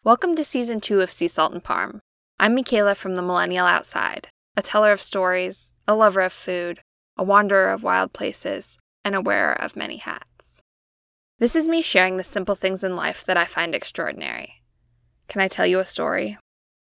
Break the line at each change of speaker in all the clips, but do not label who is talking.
Welcome to Season 2 of Sea Salt and Parm. I'm Michaela from the Millennial Outside, a teller of stories, a lover of food, a wanderer of wild places, and a wearer of many hats. This is me sharing the simple things in life that I find extraordinary. Can I tell you a story?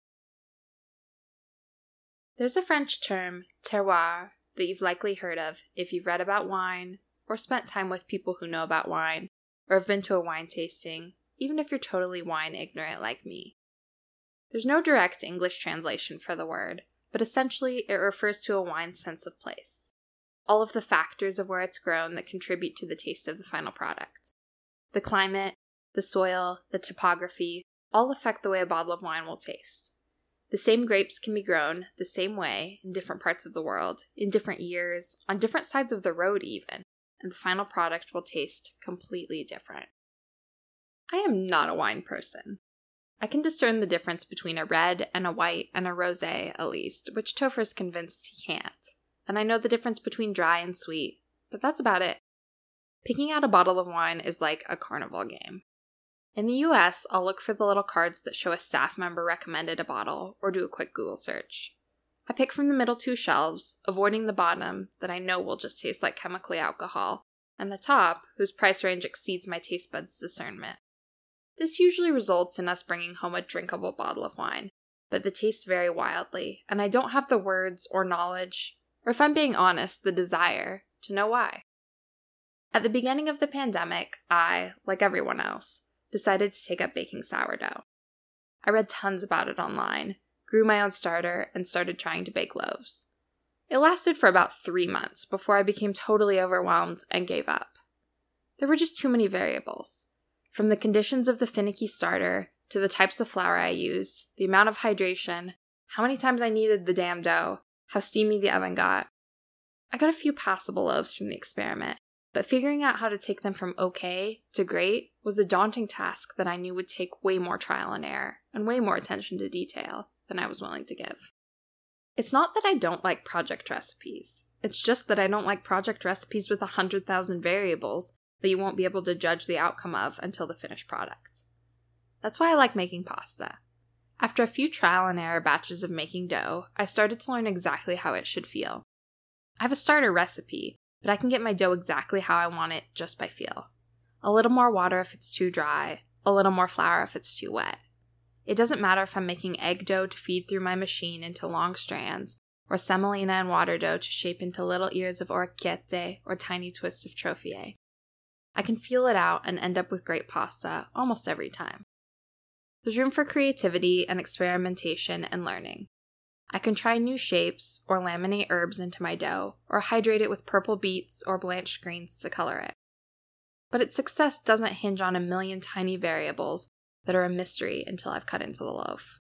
There's a French term, terroir, that you've likely heard of if you've read about wine, or spent time with people who know about wine, or have been to a wine tasting, even if you're totally wine ignorant like me. There's no direct English translation for the word, but essentially it refers to a wine's sense of place. All of the factors of where it's grown that contribute to the taste of the final product. The climate, the soil, the topography, all affect the way a bottle of wine will taste. The same grapes can be grown the same way in different parts of the world, in different years, on different sides of the road even, and the final product will taste completely different. I am not a wine person. I can discern the difference between a red and a white and a rosé, at least, which Topher's convinced he can't. And I know the difference between dry and sweet, but that's about it. Picking out a bottle of wine is like a carnival game. In the US, I'll look for the little cards that show a staff member recommended a bottle, or do a quick Google search. I pick from the middle two shelves, avoiding the bottom, that I know will just taste like chemically alcohol, and the top, whose price range exceeds my taste buds' discernment. This usually results in us bringing home a drinkable bottle of wine, but the tastes vary wildly, and I don't have the words or knowledge, or if I'm being honest, the desire, to know why. At the beginning of the pandemic, I, like everyone else, decided to take up baking sourdough. I read tons about it online, grew my own starter, and started trying to bake loaves. It lasted for about 3 months before I became totally overwhelmed and gave up. There were just too many variables. From the conditions of the finicky starter, to the types of flour I used, the amount of hydration, how many times I kneaded the damn dough, how steamy the oven got. I got a few passable loaves from the experiment, but figuring out how to take them from okay to great was a daunting task that I knew would take way more trial and error, and way more attention to detail than I was willing to give. It's not that I don't like project recipes. It's just that I don't like project recipes with 100,000 variables that you won't be able to judge the outcome of until the finished product. That's why I like making pasta. After a few trial and error batches of making dough, I started to learn exactly how it should feel. I have a starter recipe, but I can get my dough exactly how I want it just by feel. A little more water if it's too dry, a little more flour if it's too wet. It doesn't matter if I'm making egg dough to feed through my machine into long strands, or semolina and water dough to shape into little ears of orecchiette or tiny twists of trofie. I can feel it out and end up with great pasta almost every time. There's room for creativity and experimentation and learning. I can try new shapes or laminate herbs into my dough or hydrate it with purple beets or blanched greens to color it. But its success doesn't hinge on a million tiny variables that are a mystery until I've cut into the loaf.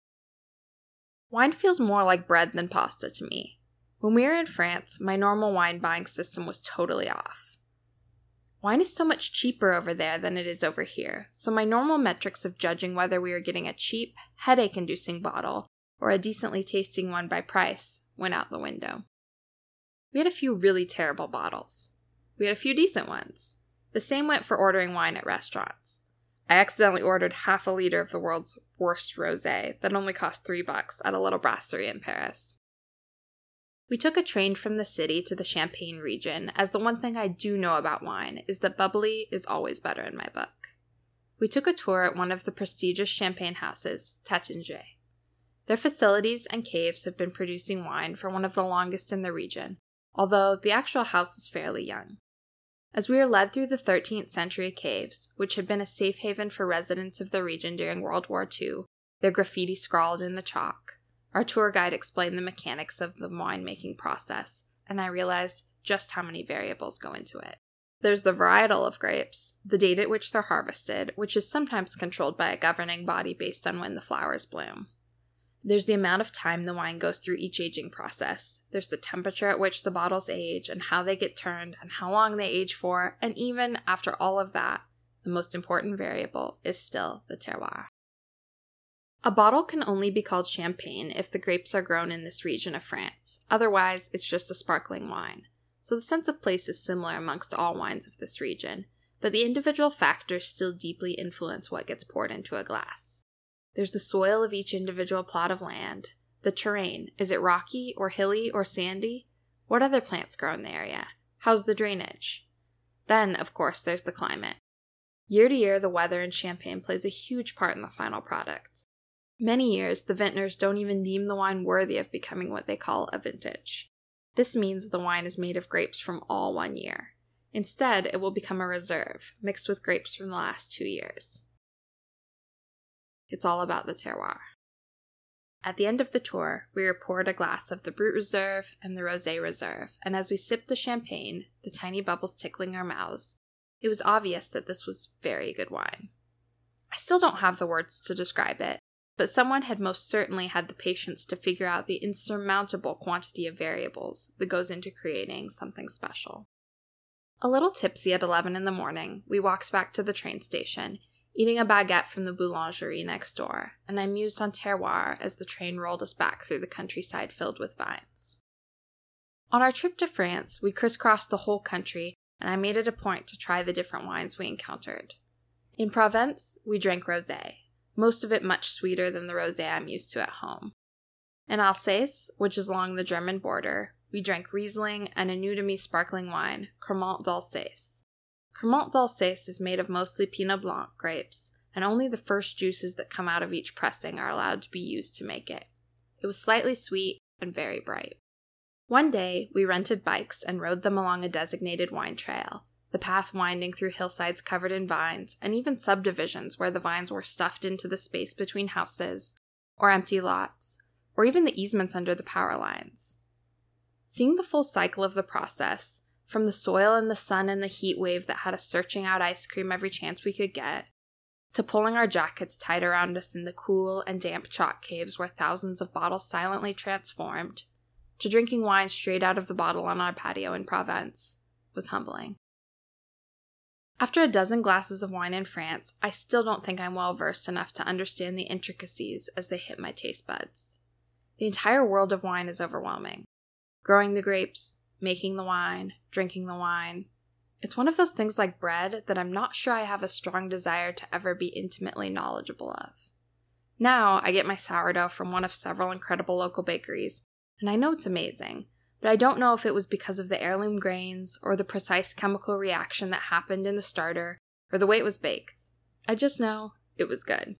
Wine feels more like bread than pasta to me. When we were in France, my normal wine buying system was totally off. Wine is so much cheaper over there than it is over here, so my normal metrics of judging whether we were getting a cheap, headache-inducing bottle or a decently tasting one by price went out the window. We had a few really terrible bottles. We had a few decent ones. The same went for ordering wine at restaurants. I accidentally ordered half a liter of the world's worst rosé that only cost $3 at a little brasserie in Paris. We took a train from the city to the Champagne region, as the one thing I do know about wine is that bubbly is always better in my book. We took a tour at one of the prestigious champagne houses, Taittinger. Their facilities and caves have been producing wine for one of the longest in the region, although the actual house is fairly young. As we were led through the 13th century caves, which had been a safe haven for residents of the region during World War II, their graffiti scrawled in the chalk, our tour guide explained the mechanics of the winemaking process, and I realized just how many variables go into it. There's the varietal of grapes, the date at which they're harvested, which is sometimes controlled by a governing body based on when the flowers bloom. There's the amount of time the wine goes through each aging process. There's the temperature at which the bottles age, and how they get turned, and how long they age for, and even after all of that, the most important variable is still the terroir. A bottle can only be called champagne if the grapes are grown in this region of France. Otherwise, it's just a sparkling wine. So the sense of place is similar amongst all wines of this region, but the individual factors still deeply influence what gets poured into a glass. There's the soil of each individual plot of land. The terrain. Is it rocky or hilly or sandy? What other plants grow in the area? How's the drainage? Then, of course, there's the climate. Year to year, the weather in Champagne plays a huge part in the final product. Many years, the vintners don't even deem the wine worthy of becoming what they call a vintage. This means the wine is made of grapes from all one year. Instead, it will become a reserve, mixed with grapes from the last 2 years. It's all about the terroir. At the end of the tour, we were poured a glass of the Brut Reserve and the Rosé Reserve, and as we sipped the champagne, the tiny bubbles tickling our mouths, it was obvious that this was very good wine. I still don't have the words to describe it, but someone had most certainly had the patience to figure out the insurmountable quantity of variables that goes into creating something special. A little tipsy at 11 in the morning, we walked back to the train station, eating a baguette from the boulangerie next door, and I mused on terroir as the train rolled us back through the countryside filled with vines. On our trip to France, we crisscrossed the whole country, and I made it a point to try the different wines we encountered. In Provence, we drank rosé, most of it much sweeter than the rosé I'm used to at home. In Alsace, which is along the German border, we drank Riesling and a new-to-me sparkling wine, Cremant d'Alsace. Cremant d'Alsace is made of mostly Pinot Blanc grapes, and only the first juices that come out of each pressing are allowed to be used to make it. It was slightly sweet and very bright. One day, we rented bikes and rode them along a designated wine trail, the path winding through hillsides covered in vines, and even subdivisions where the vines were stuffed into the space between houses, or empty lots, or even the easements under the power lines. Seeing the full cycle of the process, from the soil and the sun and the heat wave that had us searching out ice cream every chance we could get, to pulling our jackets tight around us in the cool and damp chalk caves where thousands of bottles silently transformed, to drinking wine straight out of the bottle on our patio in Provence, was humbling. After a dozen glasses of wine in France, I still don't think I'm well versed enough to understand the intricacies as they hit my taste buds. The entire world of wine is overwhelming. Growing the grapes, making the wine, drinking the wine. It's one of those things like bread that I'm not sure I have a strong desire to ever be intimately knowledgeable of. Now, I get my sourdough from one of several incredible local bakeries, and I know it's amazing, but I don't know if it was because of the heirloom grains, or the precise chemical reaction that happened in the starter, or the way it was baked. I just know it was good.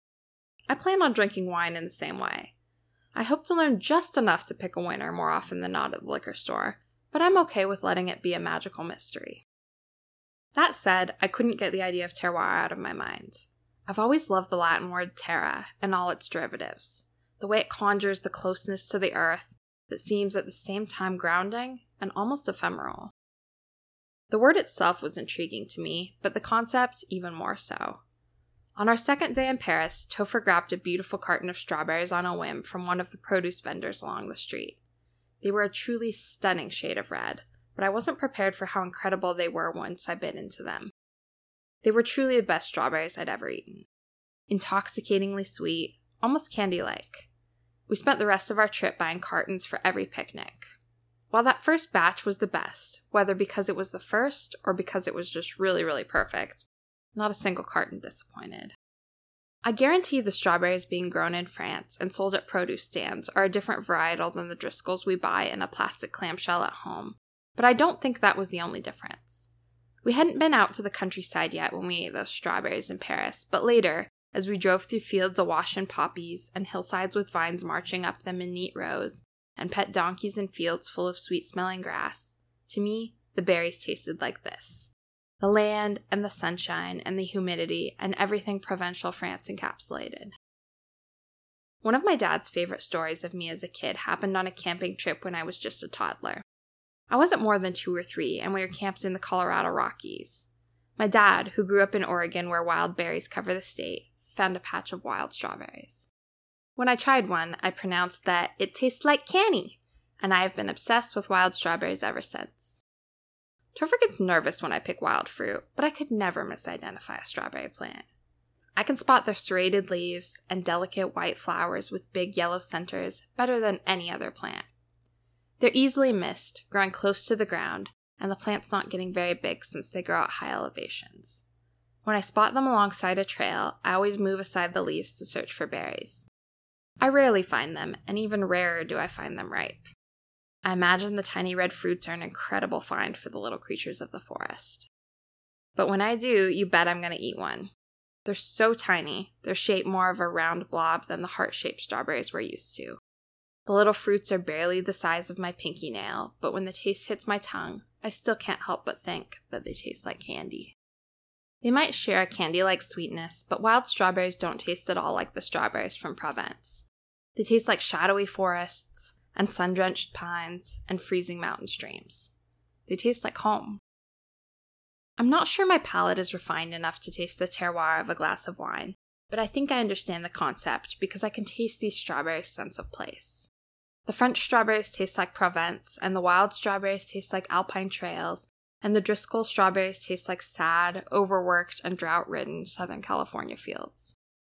I plan on drinking wine in the same way. I hope to learn just enough to pick a winner more often than not at the liquor store, but I'm okay with letting it be a magical mystery. That said, I couldn't get the idea of terroir out of my mind. I've always loved the Latin word terra and all its derivatives, the way it conjures the closeness to the earth that seems at the same time grounding and almost ephemeral. The word itself was intriguing to me, but the concept even more so. On our second day in Paris, Topher grabbed a beautiful carton of strawberries on a whim from one of the produce vendors along the street. They were a truly stunning shade of red, but I wasn't prepared for how incredible they were once I bit into them. They were truly the best strawberries I'd ever eaten. Intoxicatingly sweet, almost candy-like. We spent the rest of our trip buying cartons for every picnic. While that first batch was the best, whether because it was the first or because it was just really, really perfect, not a single carton disappointed. I guarantee the strawberries being grown in France and sold at produce stands are a different varietal than the Driscolls we buy in a plastic clamshell at home, but I don't think that was the only difference. We hadn't been out to the countryside yet when we ate those strawberries in Paris, but later, as we drove through fields awash in poppies and hillsides with vines marching up them in neat rows, and pet donkeys in fields full of sweet-smelling grass, to me, the berries tasted like this. The land and the sunshine and the humidity and everything provincial France encapsulated. One of my dad's favorite stories of me as a kid happened on a camping trip when I was just a toddler. I wasn't more than 2 or 3, and we were camped in the Colorado Rockies. My dad, who grew up in Oregon where wild berries cover the state, found a patch of wild strawberries. When I tried one, I pronounced that it tastes like canny, and I have been obsessed with wild strawberries ever since. Topher gets nervous when I pick wild fruit, but I could never misidentify a strawberry plant. I can spot their serrated leaves and delicate white flowers with big yellow centers better than any other plant. They're easily missed, growing close to the ground, and the plant's not getting very big since they grow at high elevations. When I spot them alongside a trail, I always move aside the leaves to search for berries. I rarely find them, and even rarer do I find them ripe. I imagine the tiny red fruits are an incredible find for the little creatures of the forest. But when I do, you bet I'm going to eat one. They're so tiny, they're shaped more of a round blob than the heart-shaped strawberries we're used to. The little fruits are barely the size of my pinky nail, but when the taste hits my tongue, I still can't help but think that they taste like candy. They might share a candy-like sweetness, but wild strawberries don't taste at all like the strawberries from Provence. They taste like shadowy forests, and sun-drenched pines, and freezing mountain streams. They taste like home. I'm not sure my palate is refined enough to taste the terroir of a glass of wine, but I think I understand the concept because I can taste these strawberries' sense of place. The French strawberries taste like Provence, and the wild strawberries taste like alpine trails, and the Driscoll strawberries taste like sad, overworked, and drought-ridden Southern California fields.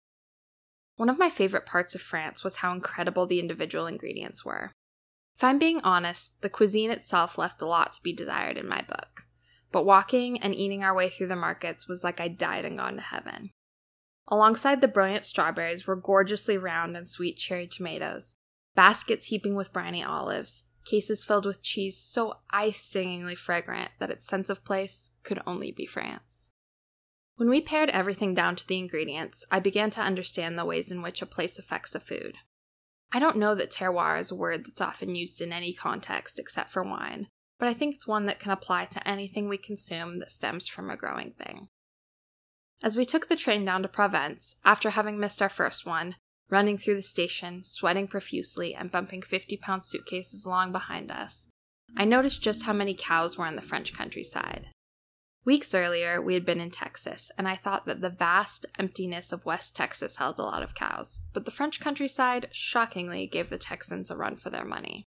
One of my favorite parts of France was how incredible the individual ingredients were. If I'm being honest, the cuisine itself left a lot to be desired in my book, but walking and eating our way through the markets was like I'd died and gone to heaven. Alongside the brilliant strawberries were gorgeously round and sweet cherry tomatoes, baskets heaping with briny olives, cases filled with cheese so eye-stingingly fragrant that its sense of place could only be France. When we pared everything down to the ingredients, I began to understand the ways in which a place affects a food. I don't know that terroir is a word that's often used in any context except for wine, but I think it's one that can apply to anything we consume that stems from a growing thing. As we took the train down to Provence, after having missed our first one, running through the station, sweating profusely, and bumping 50-pound suitcases along behind us, I noticed just how many cows were in the French countryside. Weeks earlier, we had been in Texas, and I thought that the vast emptiness of West Texas held a lot of cows, but the French countryside shockingly gave the Texans a run for their money.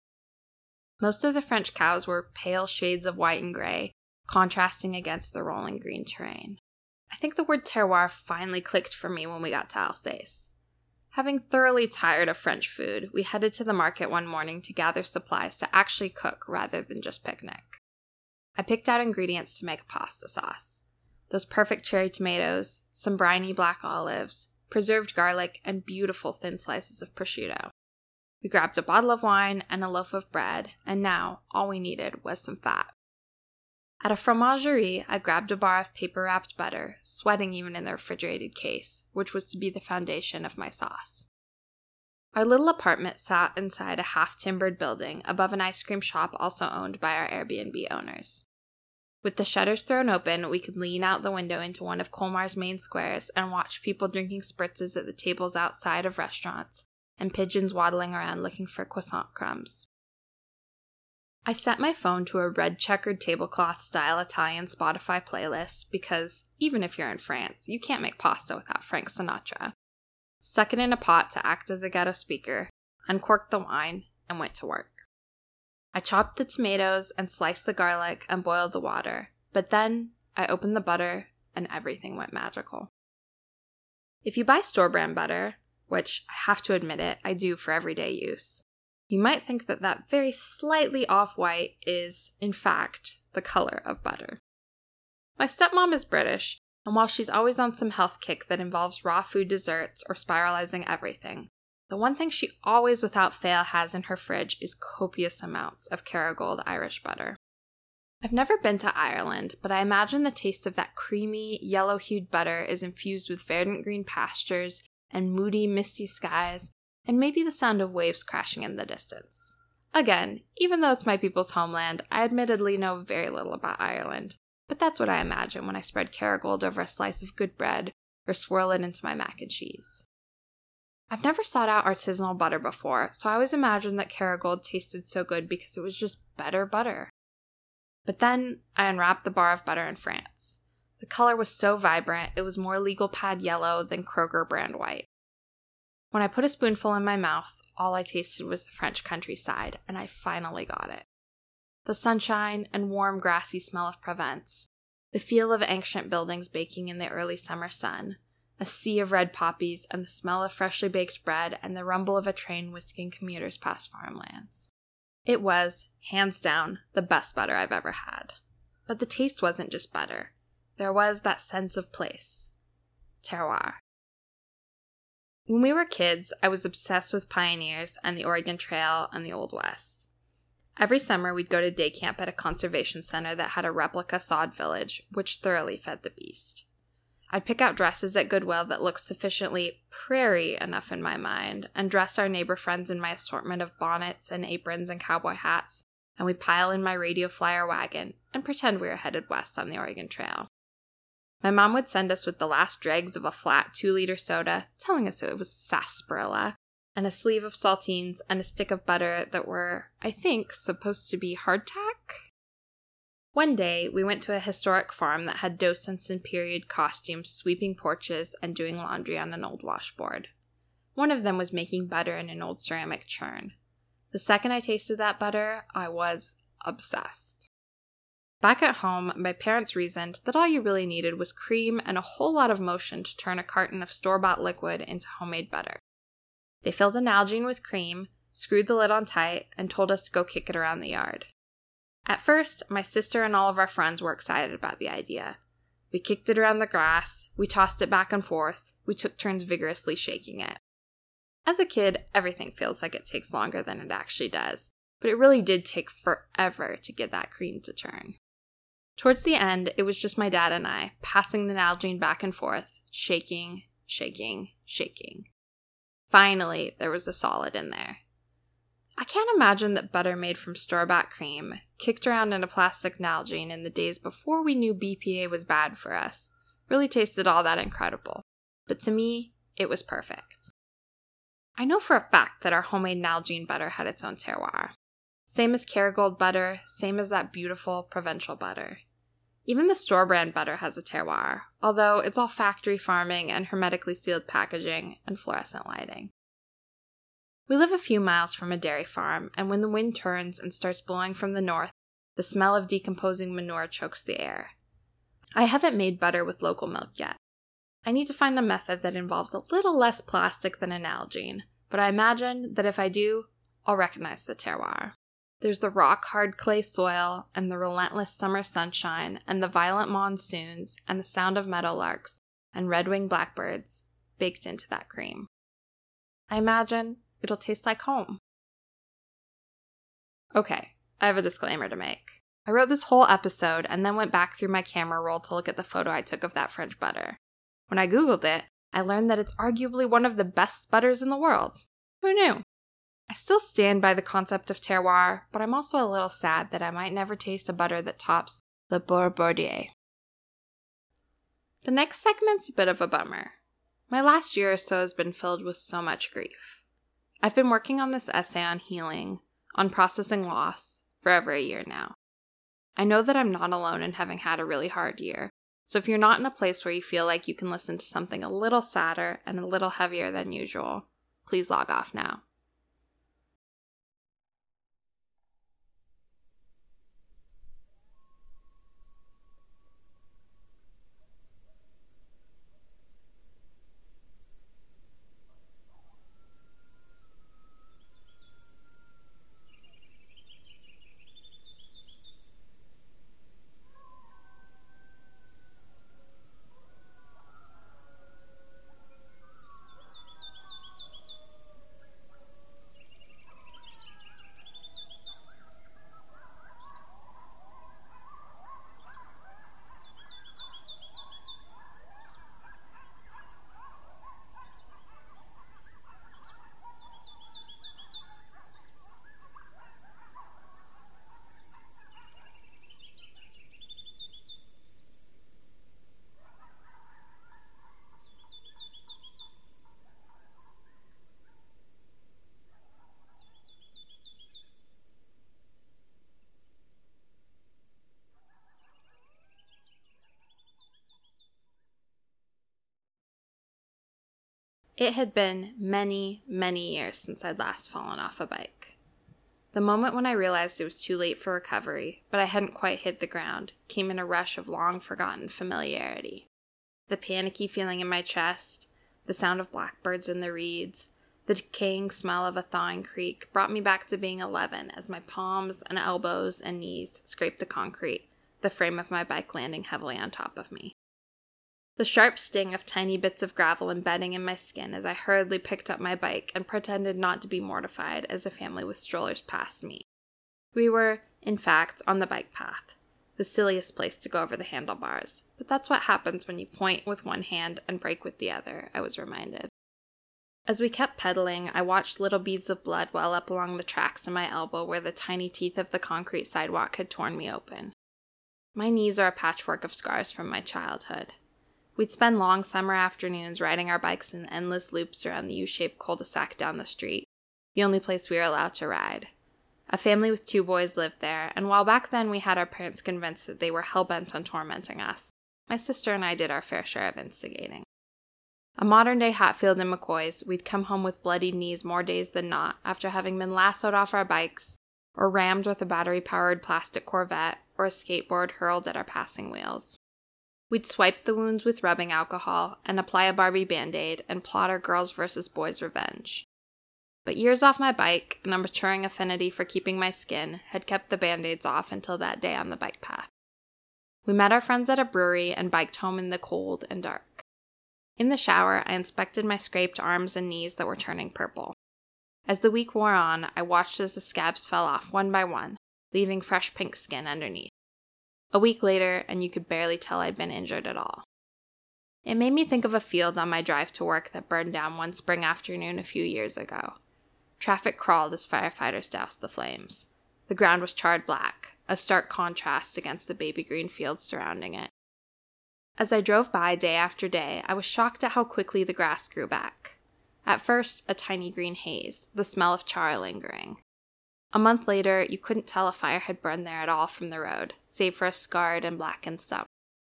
Most of the French cows were pale shades of white and gray, contrasting against the rolling green terrain. I think the word terroir finally clicked for me when we got to Alsace. Having thoroughly tired of French food, we headed to the market one morning to gather supplies to actually cook rather than just picnic. I picked out ingredients to make a pasta sauce. Those perfect cherry tomatoes, some briny black olives, preserved garlic, and beautiful thin slices of prosciutto. We grabbed a bottle of wine and a loaf of bread, and now all we needed was some fat. At a fromagerie, I grabbed a bar of paper-wrapped butter, sweating even in the refrigerated case, which was to be the foundation of my sauce. Our little apartment sat inside a half-timbered building above an ice cream shop also owned by our Airbnb owners. With the shutters thrown open, we could lean out the window into one of Colmar's main squares and watch people drinking spritzes at the tables outside of restaurants and pigeons waddling around looking for croissant crumbs. I set my phone to a red checkered tablecloth-style Italian Spotify playlist because, even if you're in France, you can't make pasta without Frank Sinatra. Stuck it in a pot to act as a ghetto speaker, uncorked the wine, and went to work. I chopped the tomatoes and sliced the garlic and boiled the water, but then I opened the butter and everything went magical. If you buy store-brand butter, which I have to admit it, I do for everyday use, you might think that that very slightly off-white is, in fact, the color of butter. My stepmom is British, and while she's always on some health kick that involves raw food desserts or spiralizing everything, the one thing she always without fail has in her fridge is copious amounts of Kerrygold Irish butter. I've never been to Ireland, but I imagine the taste of that creamy, yellow-hued butter is infused with verdant green pastures and moody, misty skies, and maybe the sound of waves crashing in the distance. Again, even though it's my people's homeland, I admittedly know very little about Ireland, but that's what I imagine when I spread Kerrygold over a slice of good bread or swirl it into my mac and cheese. I've never sought out artisanal butter before, so I always imagined that Kerrygold tasted so good because it was just better butter. But then I unwrapped the bar of butter in France. The color was so vibrant, it was more legal pad yellow than Kroger brand white. When I put a spoonful in my mouth, all I tasted was the French countryside, and I finally got it. The sunshine and warm grassy smell of Provence, the feel of ancient buildings baking in the early summer sun, a sea of red poppies, and the smell of freshly baked bread, and the rumble of a train whisking commuters past farmlands. It was, hands down, the best butter I've ever had. But the taste wasn't just butter. there was that sense of place. Terroir. When we were kids, I was obsessed with pioneers and the Oregon Trail and the Old West. Every summer, we'd go to day camp at a conservation center that had a replica sod village, which thoroughly fed the beast. I'd pick out dresses at Goodwill that looked sufficiently prairie enough in my mind, and dress our neighbor friends in my assortment of bonnets and aprons and cowboy hats, and we'd pile in my radio flyer wagon and pretend we were headed west on the Oregon Trail. My mom would send us with the last dregs of a flat 2-liter soda, telling us it was sarsaparilla, and a sleeve of saltines and a stick of butter that were, I think, supposed to be hardtack. One day, we went to a historic farm that had docents in period costumes sweeping porches and doing laundry on an old washboard. One of them was making butter in an old ceramic churn. The second I tasted that butter, I was obsessed. Back at home, my parents reasoned that all you really needed was cream and a whole lot of motion to turn a carton of store-bought liquid into homemade butter. They filled a Nalgene with cream, screwed the lid on tight, and told us to go kick it around the yard. At first, my sister and all of our friends were excited about the idea. We kicked it around the grass, we tossed it back and forth, we took turns vigorously shaking it. As a kid, everything feels like it takes longer than it actually does, but it really did take forever to get that cream to turn. Towards the end, it was just my dad and I, passing the Nalgene back and forth, shaking, shaking, shaking. Finally, there was a solid in there. I can't imagine that butter made from store-bought cream, kicked around in a plastic Nalgene in the days before we knew BPA was bad for us, really tasted all that incredible. But to me, it was perfect. I know for a fact that our homemade Nalgene butter had its own terroir. Same as Kerrygold butter, same as that beautiful provincial butter. Even the store-brand butter has a terroir, although it's all factory farming and hermetically sealed packaging and fluorescent lighting. We live a few miles from a dairy farm, and when the wind turns and starts blowing from the north, the smell of decomposing manure chokes the air. I haven't made butter with local milk yet. I need to find a method that involves a little less plastic than an Nalgene, but I imagine that if I do, I'll recognize the terroir. There's the rock-hard clay soil, and the relentless summer sunshine, and the violent monsoons, and the sound of meadowlarks, and red-winged blackbirds, baked into that cream. I imagine it'll taste like home. Okay, I have a disclaimer to make. I wrote this whole episode and then went back through my camera roll to look at the photo I took of that French butter. When I Googled it, I learned that it's arguably one of the best butters in the world. Who knew? I still stand by the concept of terroir, but I'm also a little sad that I might never taste a butter that tops Le Beurre Bordier. The next segment's a bit of a bummer. My last year or so has been filled with so much grief. I've been working on this essay on healing, on processing loss, for over a year now. I know that I'm not alone in having had a really hard year, so if you're not in a place where you feel like you can listen to something a little sadder and a little heavier than usual, please log off now. It had been many, many years since I'd last fallen off a bike. The moment when I realized it was too late for recovery, but I hadn't quite hit the ground, came in a rush of long-forgotten familiarity. The panicky feeling in my chest, the sound of blackbirds in the reeds, the decaying smell of a thawing creek brought me back to being 11 as my palms and elbows and knees scraped the concrete, the frame of my bike landing heavily on top of me. The sharp sting of tiny bits of gravel embedding in my skin as I hurriedly picked up my bike and pretended not to be mortified as a family with strollers passed me. We were, in fact, on the bike path, the silliest place to go over the handlebars, but that's what happens when you point with one hand and brake with the other, I was reminded. As we kept pedaling, I watched little beads of blood well up along the tracks in my elbow where the tiny teeth of the concrete sidewalk had torn me open. My knees are a patchwork of scars from my childhood. We'd spend long summer afternoons riding our bikes in endless loops around the U-shaped cul-de-sac down the street, the only place we were allowed to ride. A family with 2 boys lived there, and while back then we had our parents convinced that they were hell-bent on tormenting us, my sister and I did our fair share of instigating. A modern-day Hatfield and McCoy's, we'd come home with bloodied knees more days than not after having been lassoed off our bikes, or rammed with a battery-powered plastic Corvette, or a skateboard hurled at our passing wheels. We'd swipe the wounds with rubbing alcohol, and apply a Barbie Band-Aid, and plot our girls versus boys revenge. But years off my bike, and a maturing affinity for keeping my skin, had kept the Band-Aids off until that day on the bike path. We met our friends at a brewery and biked home in the cold and dark. In the shower, I inspected my scraped arms and knees that were turning purple. As the week wore on, I watched as the scabs fell off one by one, leaving fresh pink skin underneath. A week later, and you could barely tell I'd been injured at all. It made me think of a field on my drive to work that burned down one spring afternoon a few years ago. Traffic crawled as firefighters doused the flames. The ground was charred black, a stark contrast against the baby green fields surrounding it. As I drove by day after day, I was shocked at how quickly the grass grew back. At first, a tiny green haze, the smell of char lingering. A month later, you couldn't tell a fire had burned there at all from the road, save for a scarred and blackened stump.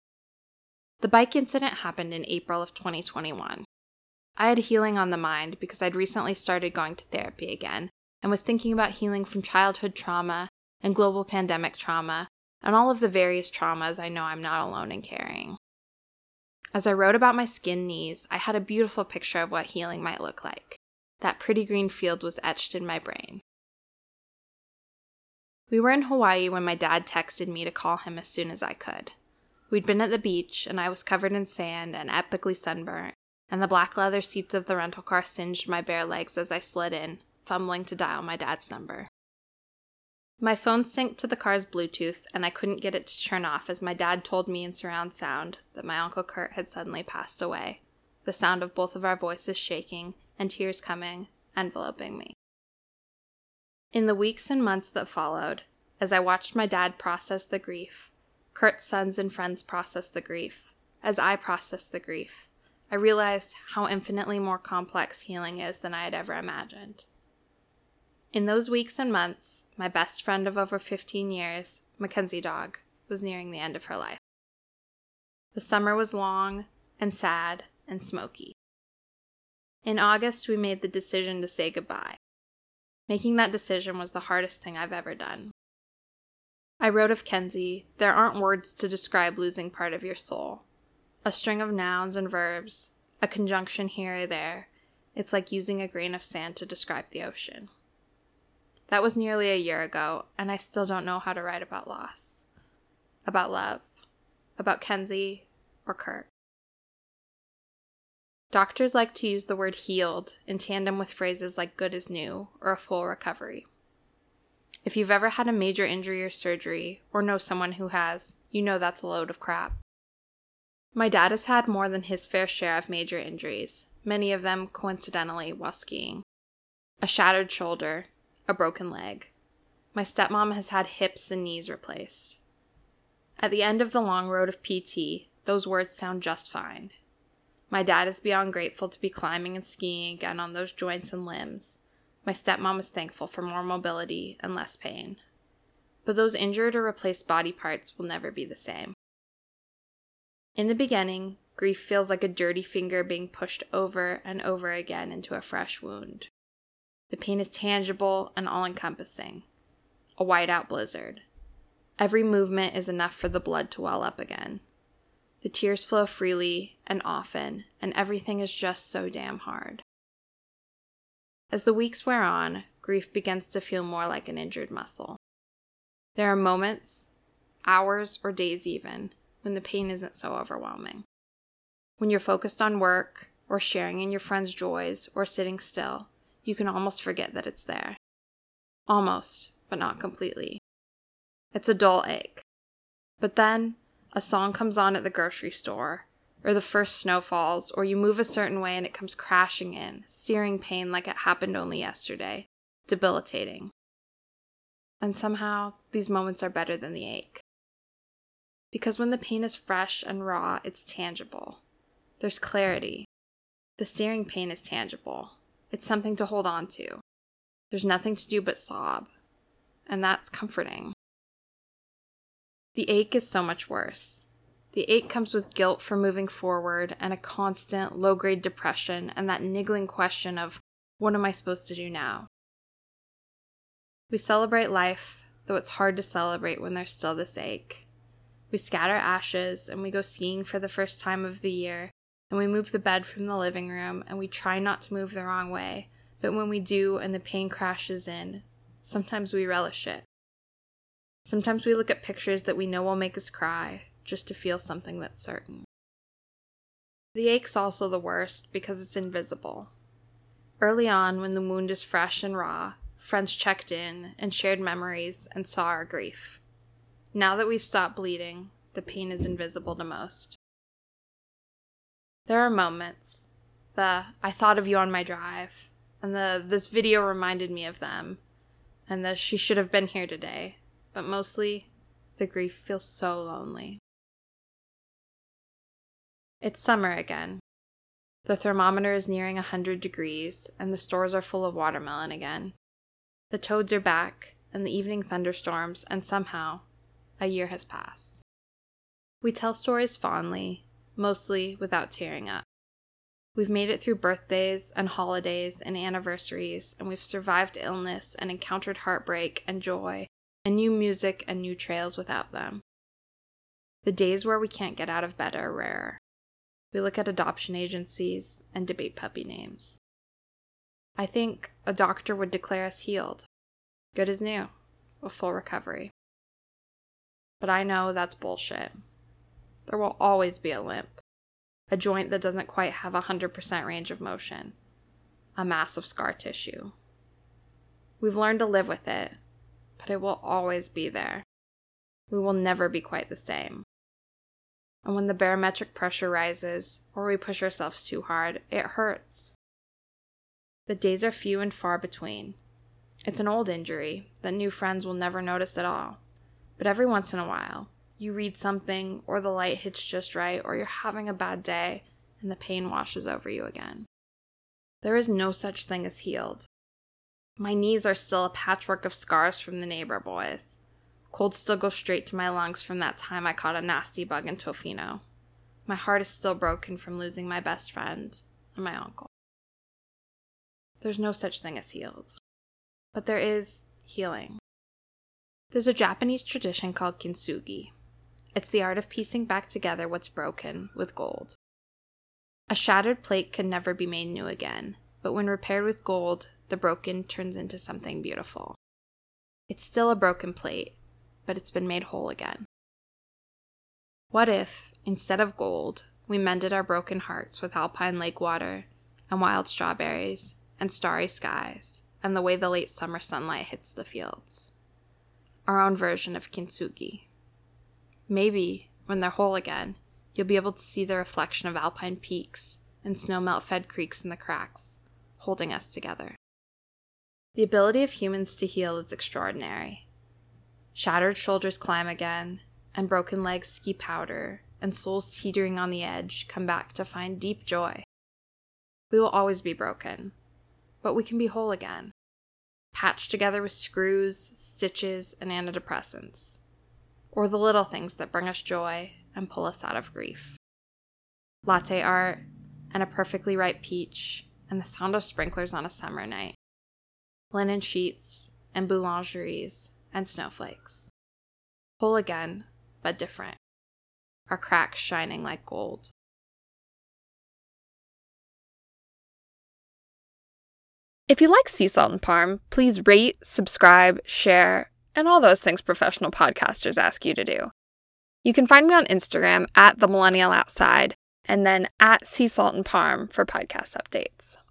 The bike incident happened in April of 2021. I had healing on the mind because I'd recently started going to therapy again and was thinking about healing from childhood trauma and global pandemic trauma and all of the various traumas I know I'm not alone in carrying. As I wrote about my skinned knees, I had a beautiful picture of what healing might look like. That pretty green field was etched in my brain. We were in Hawaii when my dad texted me to call him as soon as I could. We'd been at the beach, and I was covered in sand and epically sunburnt, and the black leather seats of the rental car singed my bare legs as I slid in, fumbling to dial my dad's number. My phone synced to the car's Bluetooth, and I couldn't get it to turn off as my dad told me in surround sound that my Uncle Kurt had suddenly passed away, the sound of both of our voices shaking and tears coming, enveloping me. In the weeks and months that followed, as I watched my dad process the grief, Kurt's sons and friends process the grief, as I processed the grief, I realized how infinitely more complex healing is than I had ever imagined. In those weeks and months, my best friend of over 15 years, Mackenzie Dog, was nearing the end of her life. The summer was long and sad and smoky. In August, we made the decision to say goodbye. Making that decision was the hardest thing I've ever done. I wrote of Kenzie, there aren't words to describe losing part of your soul. A string of nouns and verbs, a conjunction here or there. It's like using a grain of sand to describe the ocean. That was nearly a year ago, and I still don't know how to write about loss. About love. About Kenzie or Kurt. Doctors like to use the word healed in tandem with phrases like good as new or a full recovery. If you've ever had a major injury or surgery, or know someone who has, you know that's a load of crap. My dad has had more than his fair share of major injuries, many of them coincidentally while skiing. A shattered shoulder, a broken leg. My stepmom has had hips and knees replaced. At the end of the long road of PT, those words sound just fine. My dad is beyond grateful to be climbing and skiing again on those joints and limbs. My stepmom is thankful for more mobility and less pain. But those injured or replaced body parts will never be the same. In the beginning, grief feels like a dirty finger being pushed over and over again into a fresh wound. The pain is tangible and all-encompassing. A whiteout blizzard. Every movement is enough for the blood to well up again. The tears flow freely and often, and everything is just so damn hard. As the weeks wear on, grief begins to feel more like an injured muscle. There are moments, hours or days even, when the pain isn't so overwhelming. When you're focused on work, or sharing in your friends' joys, or sitting still, you can almost forget that it's there. Almost, but not completely. It's a dull ache. But then, a song comes on at the grocery store, or the first snow falls, or you move a certain way and it comes crashing in, searing pain like it happened only yesterday, debilitating. And somehow, these moments are better than the ache. Because when the pain is fresh and raw, it's tangible. There's clarity. The searing pain is tangible. It's something to hold on to. There's nothing to do but sob. And that's comforting. The ache is so much worse. The ache comes with guilt for moving forward and a constant low-grade depression and that niggling question of, what am I supposed to do now? We celebrate life, though it's hard to celebrate when there's still this ache. We scatter ashes and we go skiing for the first time of the year, and we move the bed from the living room and we try not to move the wrong way, but when we do and the pain crashes in, sometimes we relish it. Sometimes we look at pictures that we know will make us cry, just to feel something that's certain. The ache's also the worst because it's invisible. Early on, when the wound is fresh and raw, friends checked in and shared memories and saw our grief. Now that we've stopped bleeding, the pain is invisible to most. There are moments, I thought of you on my drive, and this video reminded me of them, and she should have been here today, but mostly, the grief feels so lonely. It's summer again. The thermometer is nearing 100 degrees, and the stores are full of watermelon again. The toads are back, and the evening thunderstorms, and somehow, a year has passed. We tell stories fondly, mostly without tearing up. We've made it through birthdays and holidays and anniversaries, and we've survived illness and encountered heartbreak and joy and new music and new trails without them. The days where we can't get out of bed are rarer. We look at adoption agencies and debate puppy names. I think a doctor would declare us healed, good as new, with full recovery. But I know that's bullshit. There will always be a limp, a joint that doesn't quite have 100% range of motion, a mass of scar tissue. We've learned to live with it, but it will always be there. We will never be quite the same. And when the barometric pressure rises, or we push ourselves too hard, it hurts. The days are few and far between. It's an old injury that new friends will never notice at all. But every once in a while, you read something, or the light hits just right, or you're having a bad day, and the pain washes over you again. There is no such thing as healed. My knees are still a patchwork of scars from the neighbor boys. Cold still goes straight to my lungs from that time I caught a nasty bug in Tofino. My heart is still broken from losing my best friend and my uncle. There's no such thing as healed. But there is healing. There's a Japanese tradition called kintsugi. It's the art of piecing back together what's broken with gold. A shattered plate can never be made new again, but when repaired with gold, the broken turns into something beautiful. It's still a broken plate, but it's been made whole again. What if, instead of gold, we mended our broken hearts with alpine lake water, and wild strawberries, and starry skies, and the way the late summer sunlight hits the fields? Our own version of kintsugi. Maybe, when they're whole again, you'll be able to see the reflection of alpine peaks and snowmelt-fed creeks in the cracks, holding us together. The ability of humans to heal is extraordinary. Shattered shoulders climb again, and broken legs ski powder, and souls teetering on the edge come back to find deep joy. We will always be broken, but we can be whole again, patched together with screws, stitches, and antidepressants, or the little things that bring us joy and pull us out of grief. Latte art, and a perfectly ripe peach, and the sound of sprinklers on a summer night. Linen sheets, and boulangeries, and snowflakes. Whole again, but different. Our cracks shining like gold.
If you like Sea Salt and Parm, please rate, subscribe, share,
and all those things professional podcasters ask you to do. You can find me on Instagram @TheMillennialOutside and then @SeaSaltAndParm for podcast updates.